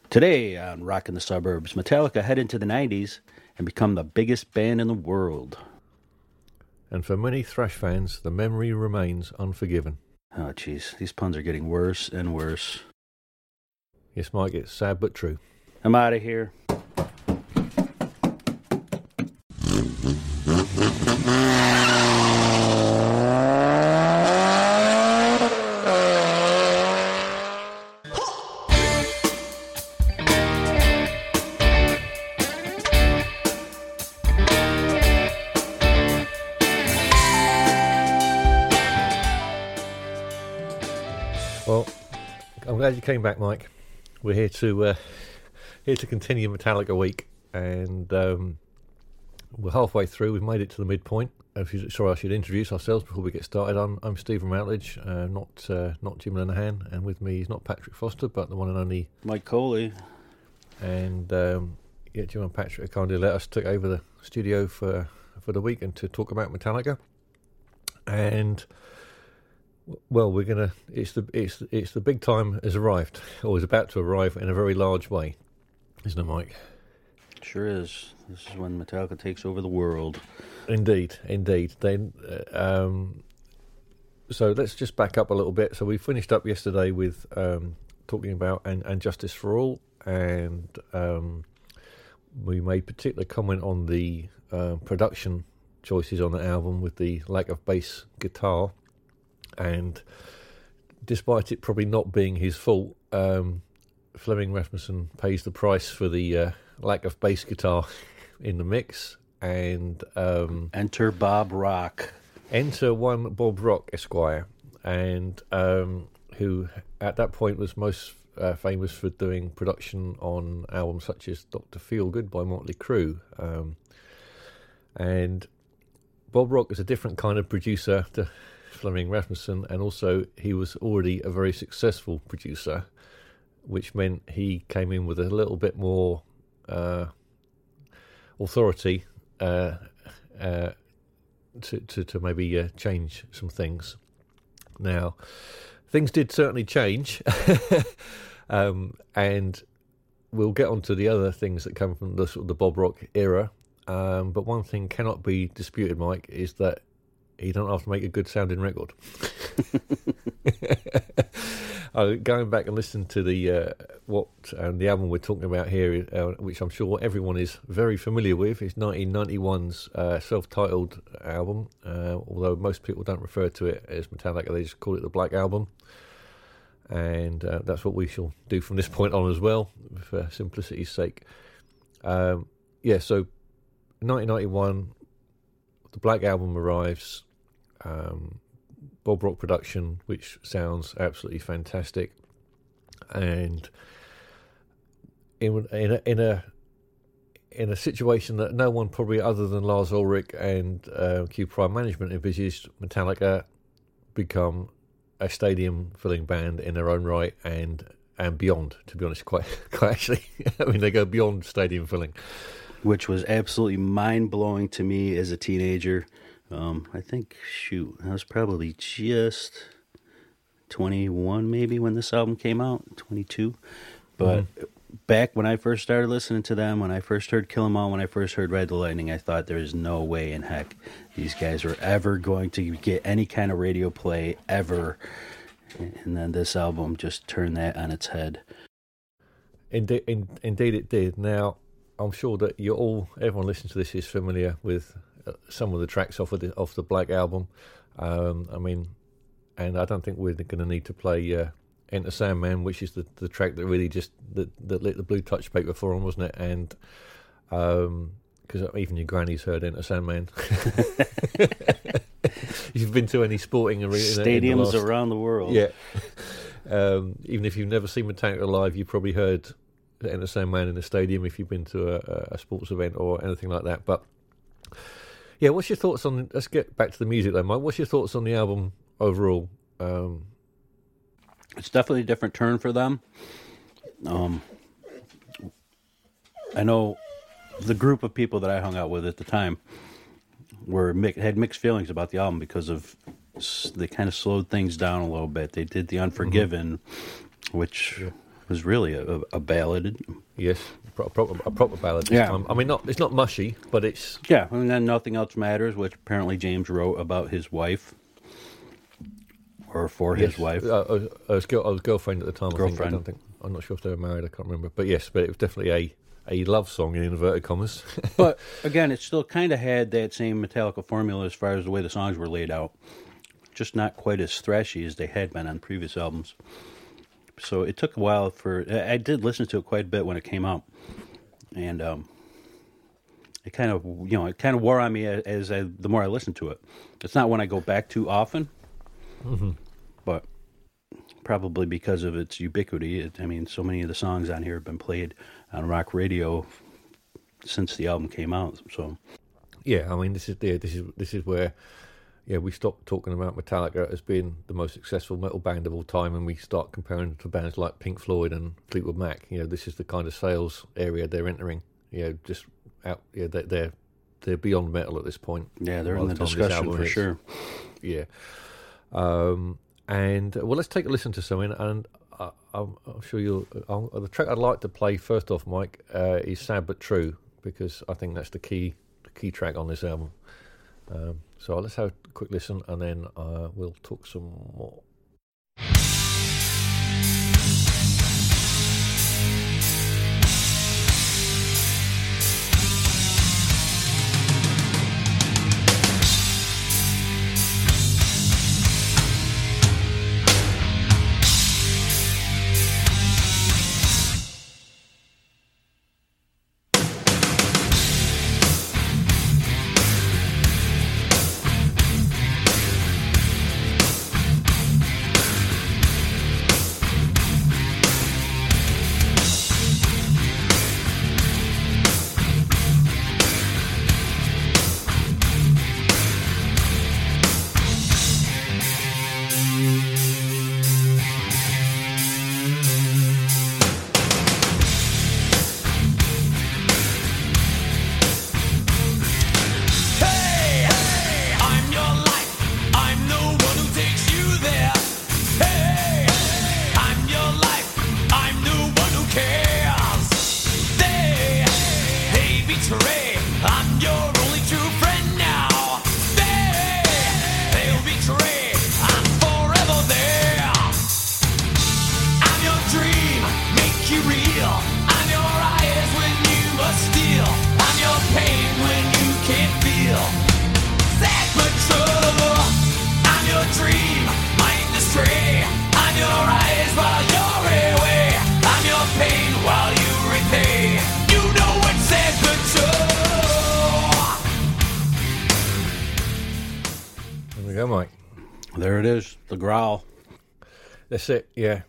Today on Rockin' the Suburbs, Metallica head into the 90s and become the biggest band in the world. And for many thrash fans, the memory remains unforgiven. Oh, jeez, these puns are getting worse and worse. Yes, Mike, it's sad but true. I'm out of here. Well, I'm glad you came back, Mike. We're here to continue Metallica Week, and we're halfway through. We've made it to the midpoint. Sorry, I should introduce ourselves before we get started. I'm Stephen Routledge, not Jim Lenahan, and with me is not Patrick Foster, but the one and only Mike Coley. And Jim and Patrick kindly let us take over the studio for the week and to talk about Metallica. And well, we're gonna. It's the big time has arrived, or is about to arrive in a very large way, isn't it, Mike? Sure is. This is when Metallica takes over the world. Indeed. Then, so let's just back up a little bit. So we finished up yesterday with talking about and Justice for All, and we made particular comment on the production choices on the album with the lack of bass guitar. And despite it probably not being his fault, Flemming Rasmussen pays the price for the lack of bass guitar in the mix. And enter Bob Rock. Enter one Bob Rock, Esquire, and who at that point was most famous for doing production on albums such as Dr. Feelgood by Motley Crue. And Bob Rock is a different kind of producer to Flemming Rasmussen, and also he was already a very successful producer, which meant he came in with a little bit more authority to maybe change some things. Now, things did certainly change, and we'll get on to the other things that come from the sort of the Bob Rock era. But one thing cannot be disputed, Mike, is that he don't have to make a good sounding record. Going back and listening to the album we're talking about here, which I'm sure everyone is very familiar with, is 1991's self-titled album. Although most people don't refer to it as Metallica, they just call it the Black Album. And that's what we shall do from this point on as well, for simplicity's sake. So 1991, the Black Album arrives. Bob Rock production, which sounds absolutely fantastic, and in a situation that no one probably other than Lars Ulrich and Q Prime management envisaged, Metallica become a stadium filling band in their own right and beyond. To be honest, quite actually, I mean they go beyond stadium filling, which was absolutely mind blowing to me as a teenager. I think, I was probably just 21 maybe when this album came out, 22. But back when I first started listening to them, when I first heard Kill 'Em All, when I first heard Ride the Lightning, I thought there's no way in heck these guys were ever going to get any kind of radio play ever. And then this album just turned that on its head. Indeed it did. Now, I'm sure that everyone listening to this is familiar with some of the tracks off the Black Album. And I don't think we're going to need to play Enter Sandman, which is the track that really just that lit the blue touch paper for him, wasn't it? And because even your granny's heard Enter Sandman. You've been to any sporting arena, stadiums around the world. Yeah. Even if you've never seen Metallica live, you probably heard Enter Sandman in the stadium if you've been to a sports event or anything like that. But yeah, what's your thoughts on? Let's get back to the music, though, Mike. What's your thoughts on the album overall? It's definitely a different turn for them. I know the group of people that I hung out with at the time had mixed feelings about the album because of they kind of slowed things down a little bit. They did the Unforgiven, which was really a ballad. Yes, a proper ballad this Yeah. time. I mean, it's not mushy, but it's... Yeah, and then Nothing Else Matters, which apparently James wrote about his wife. Or for his wife. His girlfriend at the time, Girlfriend. I think. I'm not sure if they were married, I can't remember. But yes, but it was definitely a love song in inverted commas. But, again, it still kind of had that same Metallica formula as far as the way the songs were laid out. Just not quite as thrashy as they had been on previous albums. So it took a while I did listen to it quite a bit when it came out. And it kind of wore on me the more I listened to it. It's not one I go back to often. Mm-hmm. But probably because of its ubiquity. So many of the songs on here have been played on rock radio since the album came out. So, yeah, I mean, this is where, we stop talking about Metallica as being the most successful metal band of all time, and we start comparing to bands like Pink Floyd and Fleetwood Mac. This is the kind of sales area they're entering. Just out. They're beyond metal at this point. Yeah, they're in the discussion for sure. Yeah. And let's take a listen to something, and I'm sure the track I'd like to play first off, Mike, is "Sad But True," because I think that's the key track on this album. So let's have a quick listen, and then we'll talk some more. There it is, the growl. That's it, yeah.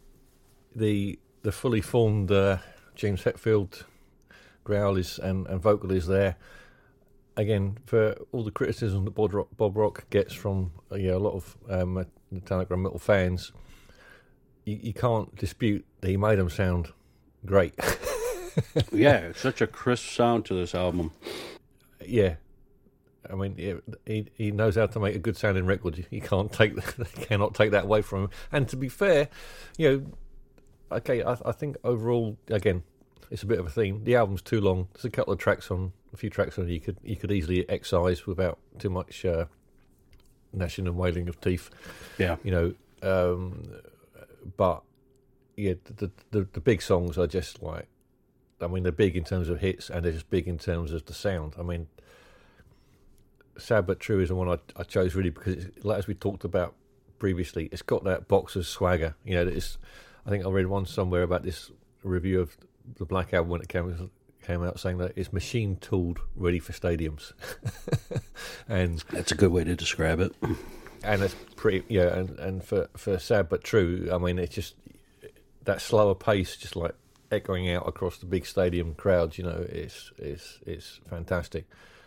The fully formed James Hetfield growl and vocal is there. Again, for all the criticism that Bob Rock gets from a lot of Metallica metal fans, you can't dispute that he made them sound great. Yeah, it's such a crisp sound to this album. Yeah. I mean, he knows how to make a good sounding record. You cannot take that away from him. And to be fair, I think overall, again, it's a bit of a theme. The album's too long. There's a few tracks on you could easily excise without too much gnashing and wailing of teeth. Yeah, but yeah, the big songs are just like, I mean, they're big in terms of hits, and they're just big in terms of the sound. I mean, Sad But True is the one I chose really because, as we talked about previously, it's got that Boxer's swagger. I think I read one somewhere about this review of the Black Album when it came out, saying that it's machine tooled, ready for stadiums. And that's a good way to describe it. And it's pretty, and for Sad But True, I mean, it's just that slower pace, just like echoing out across the big stadium crowds. It's fantastic.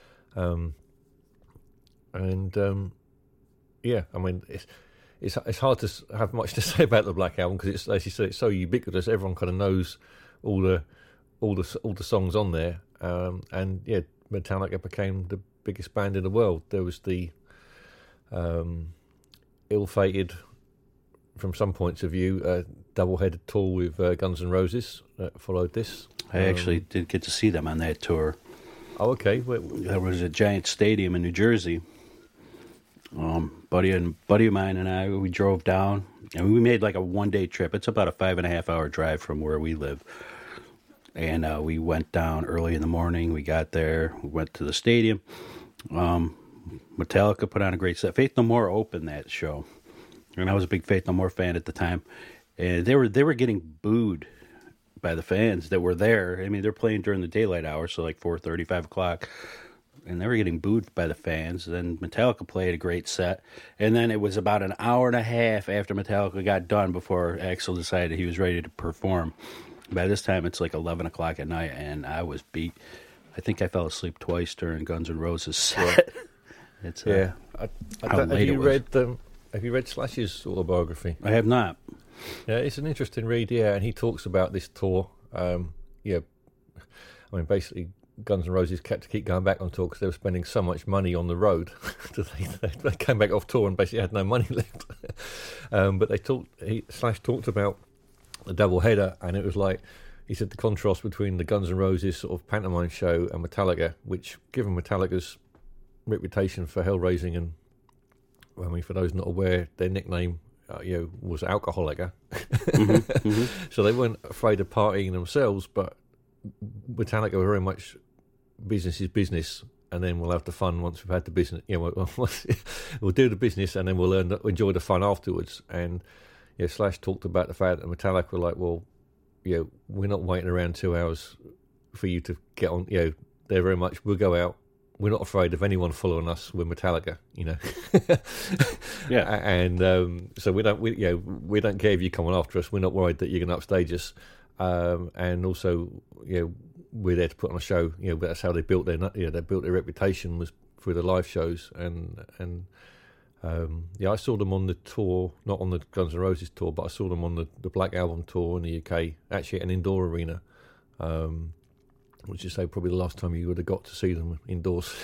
I mean, it's hard to have much to say about the Black Album because it's, as you said, it's so ubiquitous. Everyone kind of knows all the songs on there. Metallica became the biggest band in the world. There was the ill-fated, from some points of view, double-headed tour with Guns N' Roses that followed this. I actually did get to see them on that tour. Oh, okay. There was a giant stadium in New Jersey. Buddy of mine and I, we drove down, and we made like a one-day trip. It's about a 5.5-hour drive from where we live. And we went down early in the morning. We got there. We went to the stadium. Metallica put on a great set. Faith No More opened that show, and I was a big Faith No More fan at the time. And they were getting booed by the fans that were there. I mean, they're playing during the daylight hours, so like 4:30, 5 o'clock. And they were getting booed by the fans. Then Metallica played a great set. And then it was about an hour and a half after Metallica got done before Axl decided he was ready to perform. By this time, it's like 11 o'clock at night, and I was beat. I think I fell asleep twice during Guns N' Roses set. It's, yeah. have you read Slash's autobiography? I have not. Yeah, it's an interesting read, yeah, and he talks about this tour. Yeah, I mean, basically, Guns N' Roses kept to keep going back on tour because they were spending so much money on the road. They came back off tour and basically had no money left. But Slash talked about the double header, and it was like, he said the contrast between the Guns N' Roses sort of pantomime show and Metallica, which, given Metallica's reputation for hell-raising, and I mean, for those not aware, their nickname was Alcoholica. So they weren't afraid of partying themselves, but Metallica were very much business is business, and then we'll have the fun once we've had the business. We'll do the business, and then we'll enjoy the fun afterwards. And Slash talked about the fact that Metallica were like, well, we're not waiting around 2 hours for you to get on. They're very much, we'll go out. We're not afraid of anyone following us. We're Metallica, Yeah. And so we don't care if you're coming after us. We're not worried that you're going to upstage us. And also, we're there to put on a show. That's how they built their reputation, was through the live shows. And I saw them on the tour, not on the Guns N' Roses tour, but I saw them on the Black Album tour in the UK, actually at an indoor arena. Which is probably the last time you would have got to see them indoors.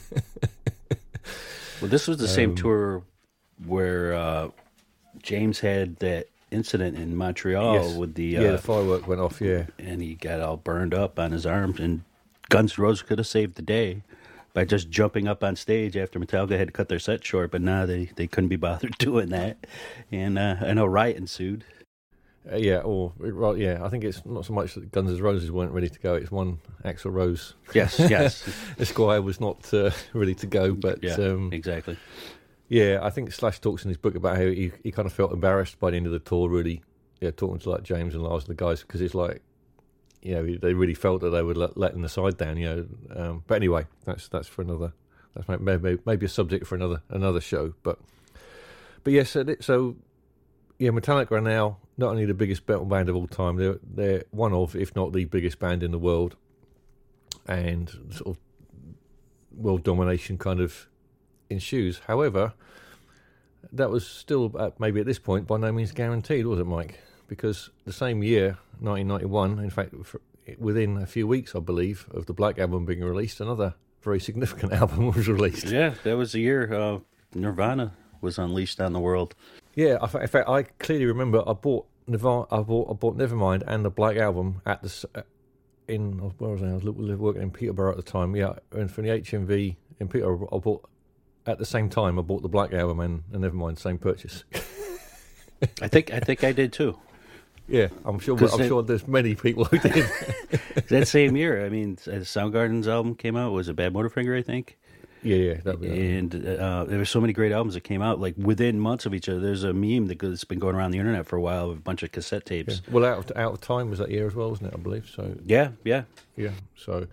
Well, this was the same tour where James had that incident in Montreal with the firework went off, and he got all burned up on his arms. And Guns N' Roses could have saved the day by just jumping up on stage after Metallica had cut their set short, but they couldn't be bothered doing that, and a riot ensued. I think it's not so much that Guns N' Roses weren't ready to go. It's one Axl Rose. Yes. Esquire was not ready to go, but exactly. Yeah, I think Slash talks in his book about how he kind of felt embarrassed by the end of the tour, really, talking to like James and Lars and the guys, because it's like, they really felt that they were letting the side down, But anyway, that's for another. That's maybe a subject for another show. But yes, so Metallica are now not only the biggest metal band of all time, they're one of, if not the biggest band in the world, and sort of world domination kind of ensues. However, that was still maybe at this point by no means guaranteed, was it, Mike? Because the same year, 1991, in fact, within a few weeks, I believe, of the Black Album being released, another very significant album was released. Yeah, that was the year Nirvana was unleashed on the world. Yeah, in fact, I clearly remember I bought Nevermind and the Black Album at where was I? I was working in Peterborough at the time. Yeah, and from the HMV in Peterborough, I bought at the same time. I bought the Black Album and Nevermind, same purchase. I think I did too. Yeah, I'm sure there's many people who did. That same year, I mean, Soundgarden's album came out. Was it Bad Motorfinger? I think. Yeah. And there were so many great albums that came out, like within months of each other. There's a meme that's been going around the internet for a while of a bunch of cassette tapes. Yeah. Well, Out of Time was that year as well, wasn't it? I believe so. Yeah. So,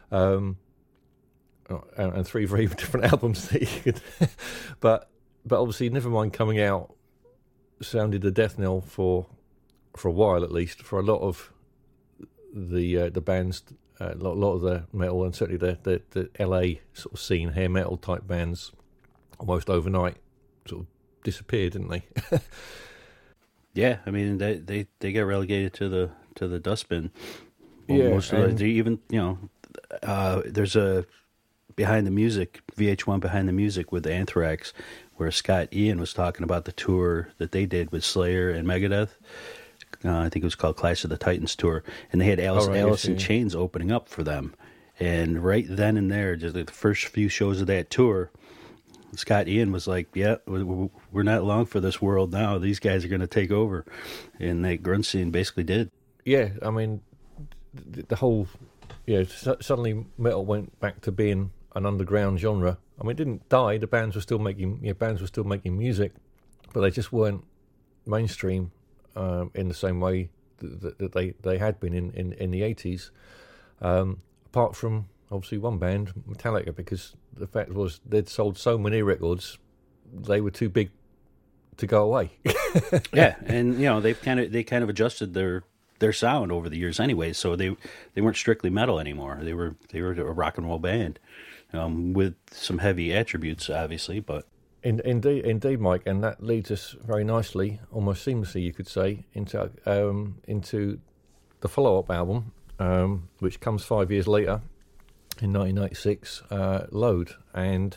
and three very different albums that you could, but obviously, Nevermind coming out sounded the death knell for a while, at least, for a lot of the bands. A lot of the metal, and certainly the LA sort of scene, hair metal type bands, almost overnight sort of disappeared, didn't they? Yeah, I mean they got relegated to the dustbin. Almost, even there's a Behind the Music, VH1 Behind the Music with Anthrax, where Scott Ian was talking about the tour that they did with Slayer and Megadeth. I think it was called Clash of the Titans tour, and they had Alice in Chains opening up for them. And right then and there, just like the first few shows of that tour, Scott Ian was like, "Yeah, we're not long for this world now. These guys are going to take over," and that grunge scene basically did. Yeah, I mean, the whole, suddenly metal went back to being an underground genre. I mean, it didn't die. The bands were still making music, but they just weren't mainstream in the same way that they had been in the 80s. Apart from obviously one band, Metallica, because the fact was they'd sold so many records, they were too big to go away. Yeah, and they kind of adjusted their sound over the years anyway, so they weren't strictly metal anymore. They were a rock and roll band with some heavy attributes, obviously, but indeed, Mike, and that leads us very nicely, almost seamlessly, you could say, into the follow-up album, which comes 5 years later in 1996, Load. And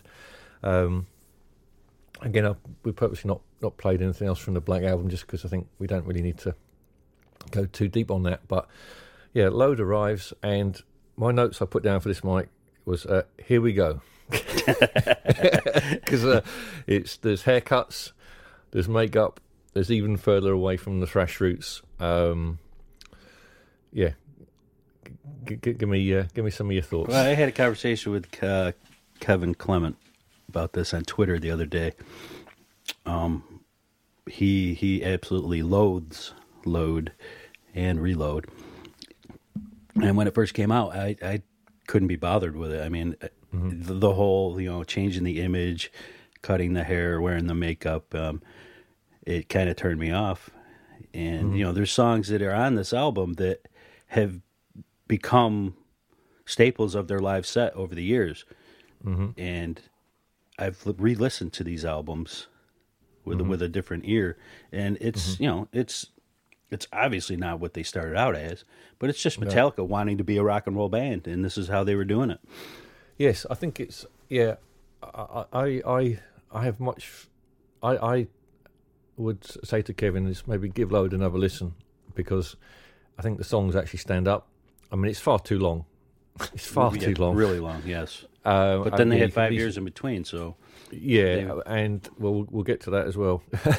again, we purposely not played anything else from the Black Album just because I think we don't really need to go too deep on that. But yeah, Load arrives, and my notes I put down for this, Mike, was here we go. Because there's haircuts, there's makeup, there's even further away from the thrash roots. Give me some of your thoughts. Well, I had a conversation with Kevin Clement about this on Twitter the other day. He absolutely loathes Load and Reload, and when it first came out, I couldn't be bothered with it. I mean, the whole changing the image, cutting the hair, wearing the makeup, it kind of turned me off. And there's songs that are on this album that have become staples of their live set over the years. And I've re-listened to these albums with a different ear, and it's it's obviously not what they started out as, but it's just Metallica wanting to be a rock and roll band, and this is how they were doing it. Yes, I think it's I have much. I would say to Kevin is maybe give Load another listen, because I think the songs actually stand up. I mean, it's far too long. It's far too long. Really long, yes. But then they had 5 years in between, so... Yeah, and we'll get to that as well.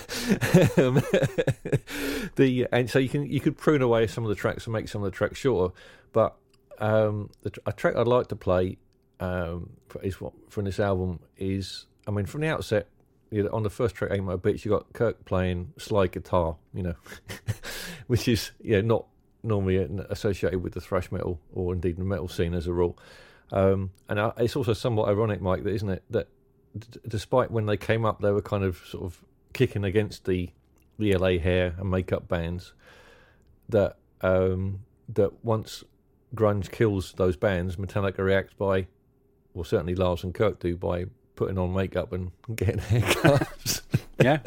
And so you could prune away some of the tracks and make some of the tracks shorter, but a track I'd like to play from this album is, I mean, from the outset, on the first track, Ain't My Bitch, you got Kirk playing slide guitar, which is not normally associated with the thrash metal or indeed the metal scene as a rule. And it's also somewhat ironic, Mike, isn't it, that despite when they came up, they were kind of sort of kicking against the LA hair and makeup bands, that once grunge kills those bands, Metallica reacts by, well, certainly Lars and Kirk do, by putting on makeup and getting haircuts. Yeah.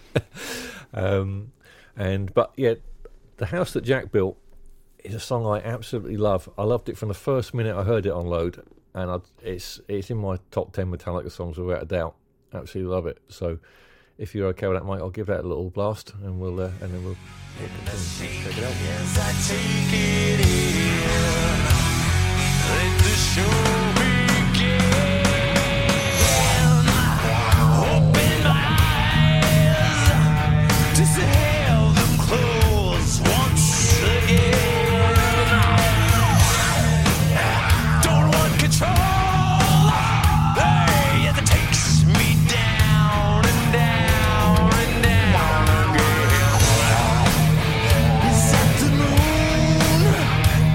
But The House That Jack Built is a song I absolutely love. I loved it from the first minute I heard it on Load, and it's in my top 10 Metallica songs without a doubt. Absolutely love it. So if you're okay with that, Mike, I'll give that a little blast, and we'll continue. Check it out. Yes, I take it in. Let the show begin. Open my eyes to see them close once again. Don't want control. Hey, it takes me down and down and down again. Is that the moon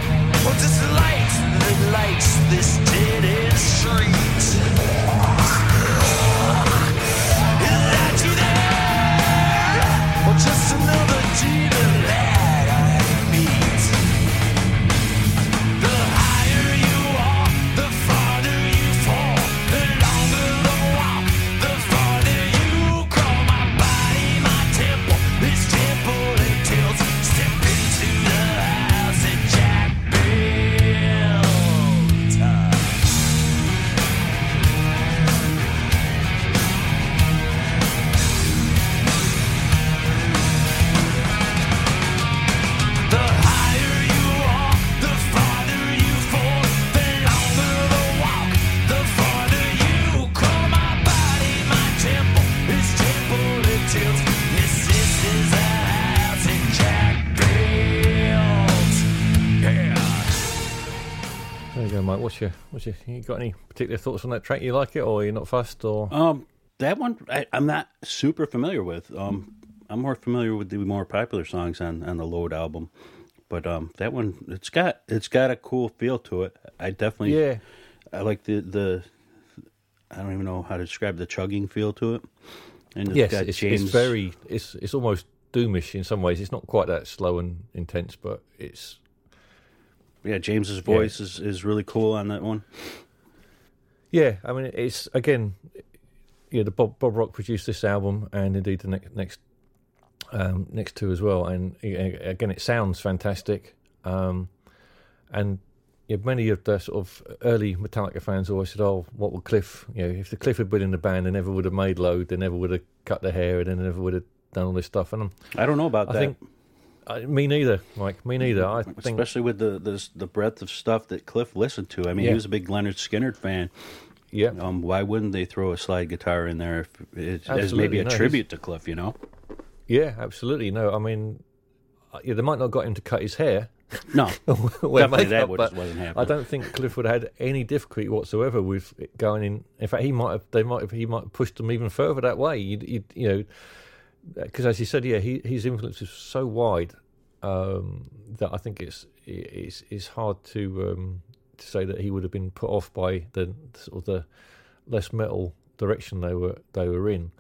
There you go, Mike. You got any particular thoughts on that track? You like it, or you're not fussed, or? That one I'm not super familiar with. I'm more familiar with the more popular songs on the Load album, but that one it's got a cool feel to it. I definitely I like the I don't even know how to describe the chugging feel to it. And it's almost doomish in some ways. It's not quite that slow and intense, but it's. Yeah, James's voice is really cool on that one. Yeah, I mean, it's, again, the Bob Rock produced this album, and indeed the next two as well. And again, it sounds fantastic. And many of the sort of early Metallica fans always said, "Oh, what would Cliff? If the Cliff had been in the band, they never would have made Load. They never would have cut their hair, and they never would have done all this stuff." And I don't know about that. Me neither, Mike. Me neither. I think, especially with the breadth of stuff that Cliff listened to. I mean, he was a big Leonard Skinner fan. Yeah. Why wouldn't they throw a slide guitar in there if as maybe a tribute to Cliff? Yeah, absolutely. No, I mean, they might not have got him to cut his hair. No, definitely that wasn't happening. I don't think Cliff would have had any difficulty whatsoever with it going in. In fact, he might have pushed them even further that way. Because as you said, his influence is so wide that I think it's hard to say that he would have been put off by the sort of the less metal direction they were in.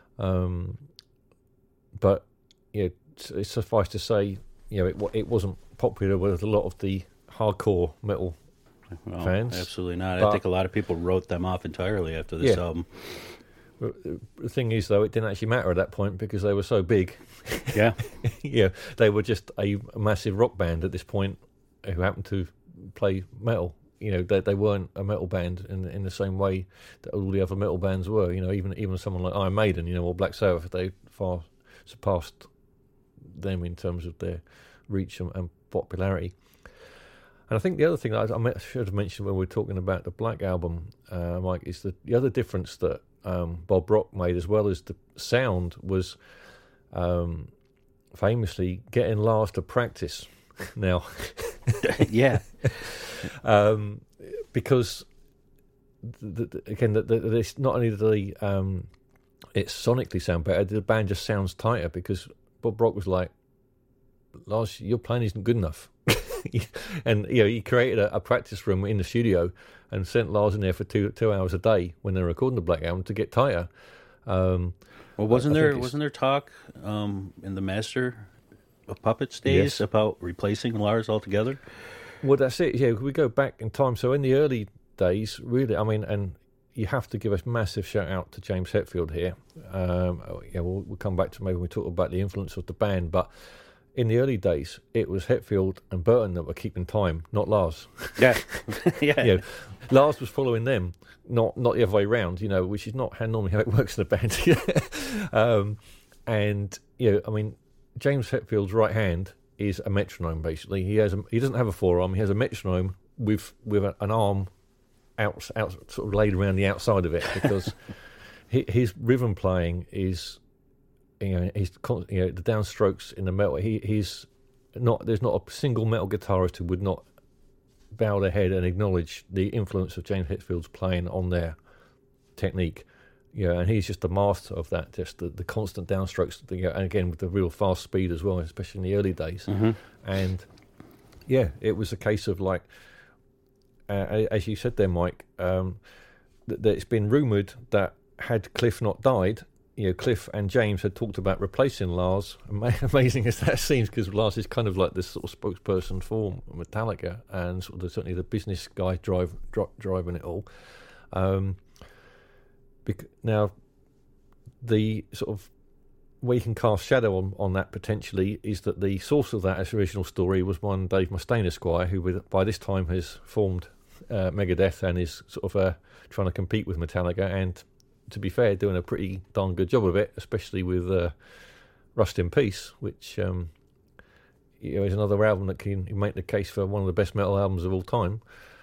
But it's suffice to say, it wasn't popular with a lot of the hardcore metal fans. Absolutely not. I think a lot of people wrote them off entirely after this album. The thing is, though, it didn't actually matter at that point because they were so big. Yeah. They were just a massive rock band at this point who happened to play metal. They weren't a metal band in the same way that all the other metal bands were. Even someone like Iron Maiden, or Black Sabbath, they far surpassed them in terms of their reach and popularity. And I think the other thing that I should have mentioned when we were talking about the Black Album, Mike, is the other difference that Bob Rock made, as well as the sound, was famously getting Lars to practice. Now, yeah, because it's not only the it sonically sound better, the band just sounds tighter because Bob Rock was like, "Lars, your playing isn't good enough." And he created a practice room in the studio and sent Lars in there for 2 hours a day when they were recording the Black Album to get tighter. Wasn't there talk in the Master of Puppets days about replacing Lars altogether? Well, that's it. Yeah, we go back in time. So in the early days, really, I mean, and you have to give a massive shout out to James Hetfield here. We'll come back to maybe when we talk about the influence of the band, but in the early days, it was Hetfield and Burton that were keeping time, not Lars. Yeah, yeah. Lars was following them, not the other way around. Which is not normally how it works in a band. I mean, James Hetfield's right hand is a metronome. Basically, he doesn't have a forearm. He has a metronome with an arm out sort of laid around the outside of it because his rhythm playing is. The downstrokes in the metal. He's not. There's not a single metal guitarist who would not bow their head and acknowledge the influence of James Hetfield's playing on their technique. And he's just a master of that. Just the constant downstrokes. And again with the real fast speed as well, especially in the early days. Mm-hmm. And it was a case of like, as you said there, Mike. That it's been rumoured that had Cliff not died. Cliff and James had talked about replacing Lars. Amazing as that seems, because Lars is kind of like this sort of spokesperson for Metallica and sort of certainly the business guy driving it all. Now, the sort of where you can cast shadow on that potentially is that the source of that original story was one Dave Mustaine Esquire, who by this time has formed Megadeth and is sort of trying to compete with Metallica and, to be fair, doing a pretty darn good job of it, especially with Rust in Peace, which is another album that can make the case for one of the best metal albums of all time.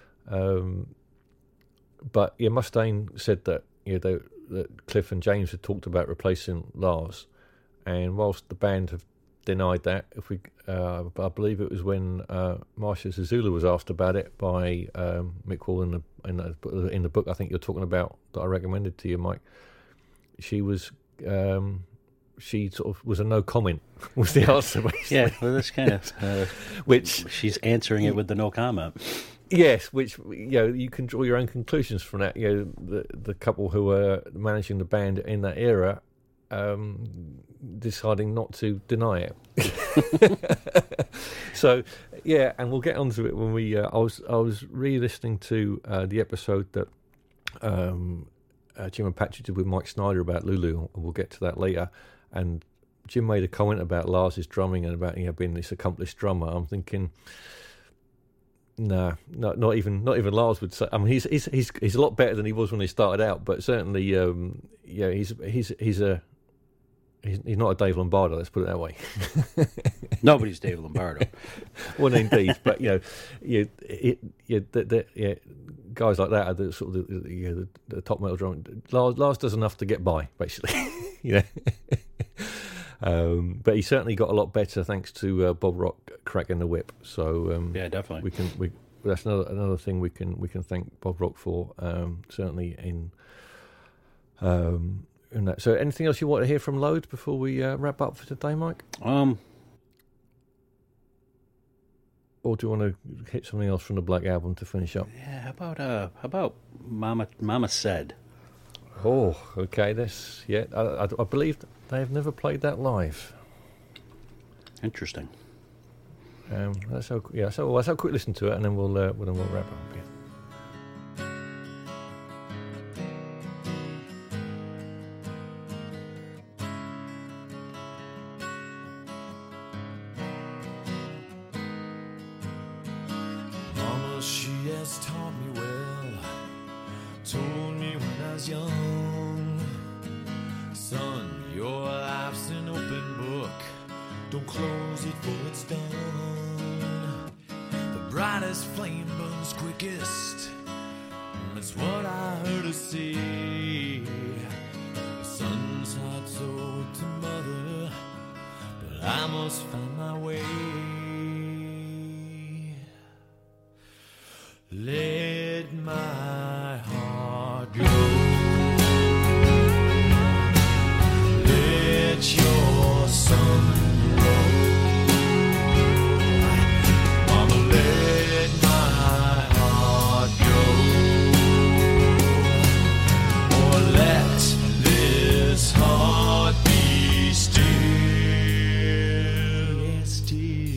But Mustaine said that that Cliff and James had talked about replacing Lars, and whilst the band have denied that. I believe it was when Marcia Zazula was asked about it by Mick Wall in the book I think you're talking about that I recommended to you, Mike. She was she sort of was a no comment was the answer. Basically. Yeah, well, that's kind of which she's answering it with the no comment. Yes, which you can draw your own conclusions from that. The couple who were managing the band in that era. Deciding not to deny it. So yeah, and we'll get onto it when we. I was re-listening to the episode that Jim and Patrick did with Mike Snyder about Lulu, and we'll get to that later. And Jim made a comment about Lars's drumming and about being this accomplished drummer. I'm thinking, nah, not even Lars would say. I mean, he's a lot better than he was when he started out, but certainly, he's not a Dave Lombardo. Let's put it that way. Nobody's Dave Lombardo. Well, indeed, but guys like that are the sort of the top metal drum. Lars does enough to get by, basically. But he certainly got a lot better thanks to Bob Rock cracking the whip. So yeah, definitely. That's another thing we can thank Bob Rock for. Certainly in that. So anything else you want to hear from Load before we wrap up for today, Mike? Or do you want to hit something else from the Black Album to finish up? Yeah, how about Mama Said? Oh, okay. I believe they have never played that live. Interesting. Let's have a quick listen to it, and then we'll wrap up. Yeah. Mama, she has taught me well, told me when I was young, son, your life's an open book, don't close it for it's done. The brightest flame burns quickest, that's what I heard her say. The son's heart sold to mother, but I must find my way. Let my heart go. Let your sun roll. Mama, let my heart go. Or let this heart be still. Yes, still.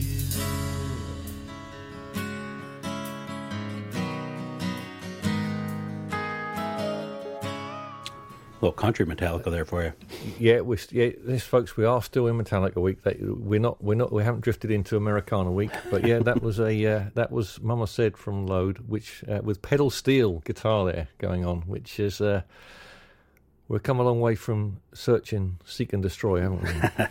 Little country Metallica there for you. Yeah, this folks, we are still in Metallica week. We haven't drifted into Americana week, but yeah, that was Mama Said from Load, which with pedal steel guitar there going on, which is we've come a long way from Seek and Destroy, haven't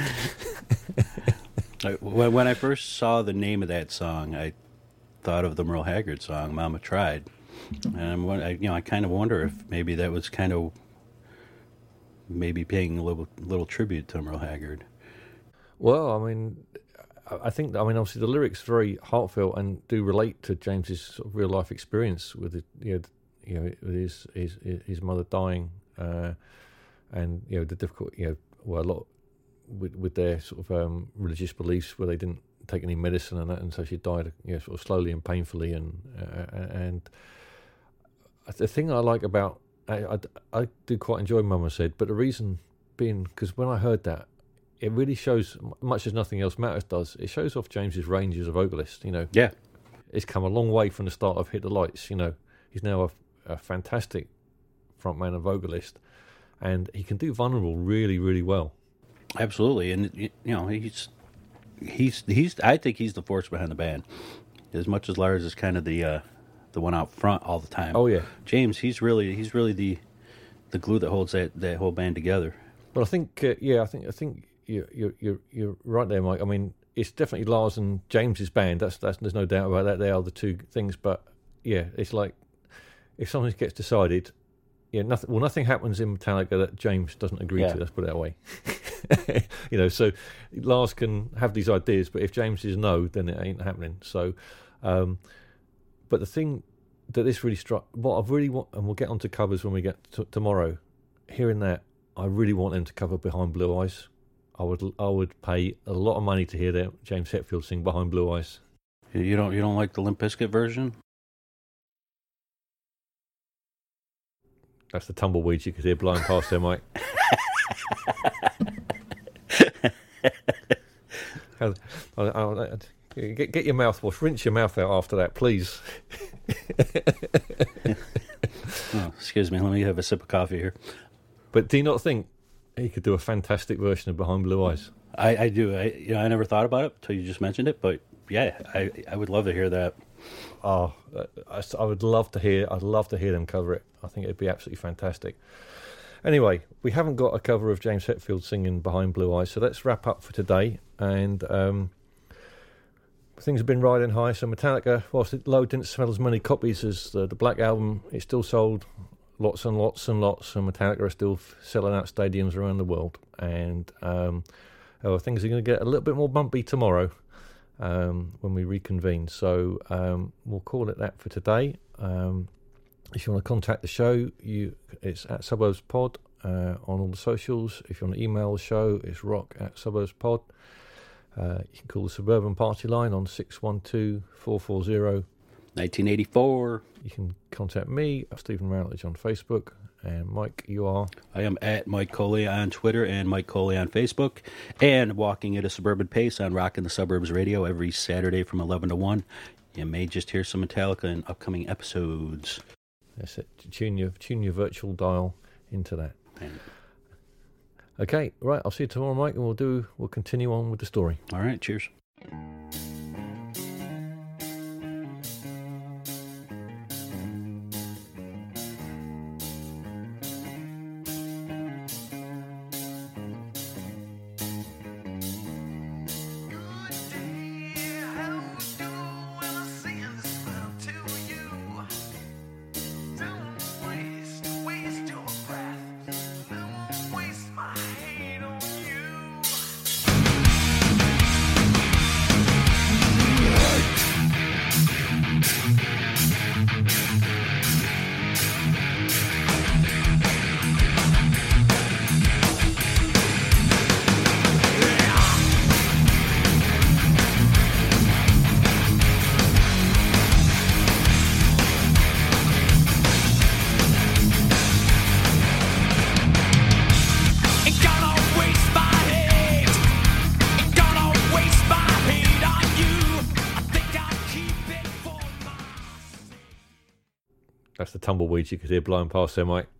we? When I first saw the name of that song, I thought of the Merle Haggard song "Mama Tried," and I kind of wonder if maybe that was kind of. Maybe paying a little tribute to Merle Haggard. Well, I mean, obviously the lyrics are very heartfelt and do relate to James's sort of real life experience with his mother dying, and the difficult, a lot with their sort of religious beliefs where they didn't take any medicine and that, and so she died, sort of slowly and painfully, and the thing I like about. I do quite enjoy Mama Said, but the reason being because when I heard that, it really shows, much as nothing else matters does, it shows off James's range as a vocalist. Yeah, it's come a long way from the start of Hit the Lights. He's now a fantastic frontman and vocalist, and he can do Vulnerable really, really well. Absolutely, and he's. I think he's the force behind the band, as much as Lars is kind of the one out front all the time. Oh yeah, James, he's really the glue that holds that whole band together. Well, I think I think you're right there, Mike. I mean, it's definitely Lars and James's band. That's there's no doubt about that. They are the two things. But yeah, it's like if something gets decided, nothing happens in Metallica that James doesn't agree to. Let's put it that way. So Lars can have these ideas, but if James says no, then it ain't happening. So, but the thing that this really struck, what I really want, and we'll get onto covers when we get tomorrow. Hearing that, I really want them to cover Behind Blue Eyes. I would pay a lot of money to hear that James Hetfield sing Behind Blue Eyes. You don't like the Limp Bizkit version? That's the tumbleweeds you could hear blowing past there, Mike. Get your mouthwash, rinse your mouth out after that, please. Oh, excuse me, let me have a sip of coffee here. But do you not think he could do a fantastic version of Behind Blue Eyes? I do. I never thought about it until you just mentioned it, but yeah, I would love to hear that. Oh, I would love to hear. I'd love to hear them cover it. I think it'd be absolutely fantastic. Anyway, we haven't got a cover of James Hetfield singing Behind Blue Eyes, so let's wrap up for today. And things have been riding high. So Metallica, whilst Load didn't sell as many copies as the Black Album, it still sold lots and lots and lots, and Metallica are still selling out stadiums around the world. And things are going to get a little bit more bumpy tomorrow when we reconvene. So we'll call it that for today. If you want to contact the show, it's at Suburbs Pod on all the socials. If you want to email the show, it's rock@suburbspod. You can call the Suburban Party line on 612-440. 1984. You can contact me, Stephen Routledge, on Facebook. And Mike, you are? I am at Mike Coley on Twitter and Mike Coley on Facebook. And walking at a suburban pace on Rockin' the Suburbs Radio every Saturday from 11 to 1. You may just hear some Metallica in upcoming episodes. That's it. Tune your virtual dial into that. Okay, right. I'll see you tomorrow, Mike, and we'll continue on with the story. All right. Cheers. That's the tumbleweeds you could hear blowing past there, Mike.